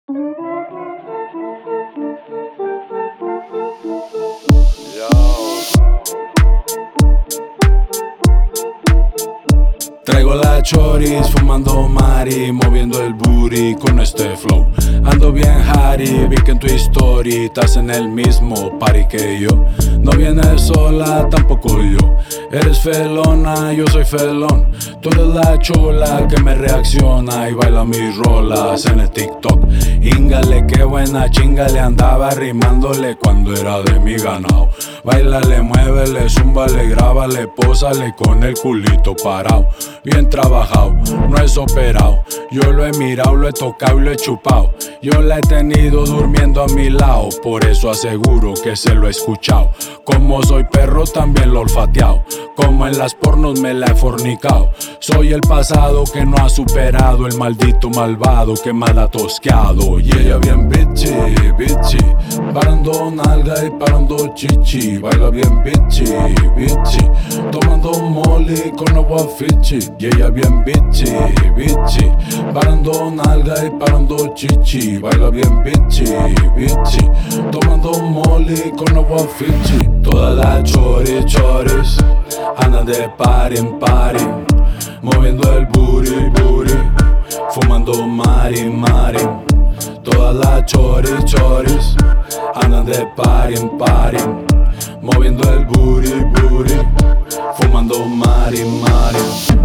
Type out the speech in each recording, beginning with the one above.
Traigo la choris, fumando mari, moviendo el booty con este flow. Ando bien Harry, vi que en tu story estás en el mismo party que yo. No vienes sola, tampoco yo. Eres felona, yo soy felón. Tú eres la chula que me reacciona y baila mis rolas en el TikTok. Íngale, qué buena chinga le andaba rimándole cuando era de mi ganado. Báilale, muévele, zúmbale, grábale, pósale con el culito parado. Bien trabajado, no es operado. Yo lo he mirado, lo he tocado y lo he chupado. Yo la he tenido durmiendo a mi lado, por eso aseguro que se lo he escuchado. Como soy perro también lo he olfateado, como en las pornos me la he fornicado. Soy el pasado que no ha superado, el maldito malvado que mal ha tosqueado. Y ella bien bitchy, bitchy, parando nalga y parando chichi. Baila bien bitchy, bitchy, tomando molly con agua fichi. Y ella bien bitchy, bitchy, parando nalga y parando chichi. Baila bien bitchy, bitchy, tomando molly con agua fichi. Todas las choris, choris, andan de party en party, moviendo el booty, booty, fumando mari, mari. Todas las choris, choris, andan de party en party, moviendo el booty, booty, fumando mari, mari.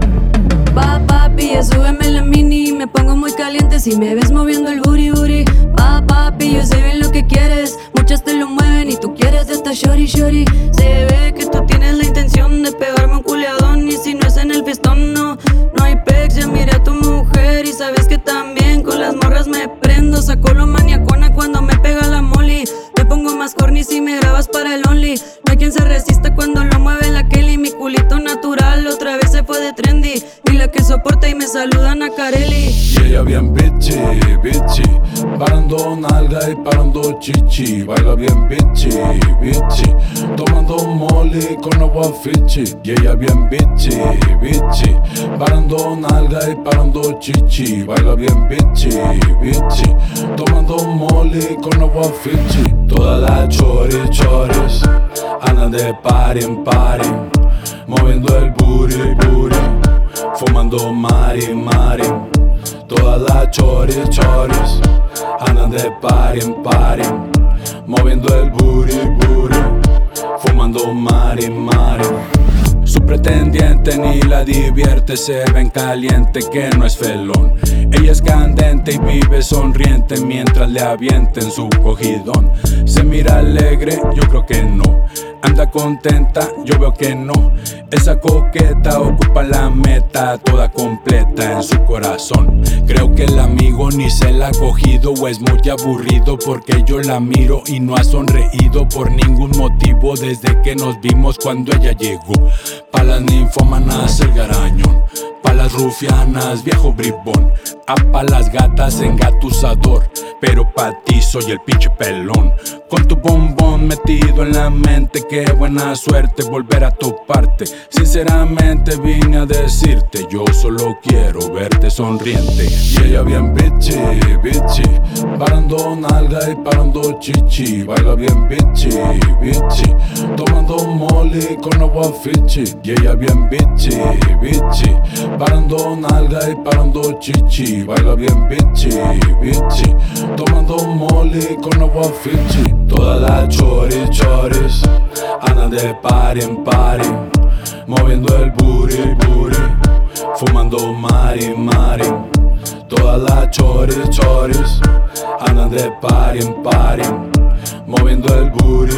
Papi, ya súbeme la mini. Me pongo muy caliente si me ves moviendo el booty, booty. Papi, yo sé bien lo que quieres. Muchas te lo mueven y tú quieres de esta shorty, shorty. Se ve que tú tienes la intención de pegarme un culeadón. Y si no es en el fiestón, no hay pex. Ya miré a tu mujer y sabes que también con las morras me prendo. Saco lo maniacona cuando me pega la molly. Me pongo más corny si me grabas para el only. No hay quien se resista cuando lo mueve la Kelly. Mi culito natural otra vez se fue de trendy. Y la que soporta y me saludan a Carelli. Y ella bien bitchy, bitchy, parando nalga y parando chichi. Baila bien bitchy, bitchy, tomando molly con agua fichi. Y ella bien bitchy, bitchy, parando nalga y parando chichi. Baila bien bitchy, bitchy, tomando molly con agua fichi. Todas las choris, choris, andan de party en party, moviendo el booty, booty, fumando mari, mari. Todas las choris, choris, andan de party en party, moviendo el booty, booty, fumando mari, mari. Su pretendiente ni la divierte, se ven caliente que no es felón. Ella es candente y vive sonriente mientras le avienten su cogidón. Se mira alegre, yo creo que no. Anda contenta, yo veo que no. Esa coqueta ocupa la meta toda completa en su corazón. Creo que el amigo ni se la ha cogido o es muy aburrido porque yo la miro y no ha sonreído por ningún motivo desde que nos vimos cuando ella llegó. Pa' las ninfómanas el garañón, pa' las rufianas viejo bribón, pa' las gatas engatusador, pero pa' ti soy el pinche pelón. Con tu bombón metido en la mente, qué buena suerte volver a toparte. Sinceramente vine a decirte, yo solo quiero verte sonriente. Y ella bien bitchy, bitchy, parando nalga y parando chichi. Baila bien bitchy, bitchy, tomando molly con agua fichi. Y ella bien bitchy, bitchy, parando nalga y parando chichi. Baila bien bitchy, bitchy, tomando molly con agua fichi. Todas las choris, choris, andan de party en party, moviendo el booty, booty, fumando mari, mari. Todas las choris, choris, andan de party en party, moviendo el booty,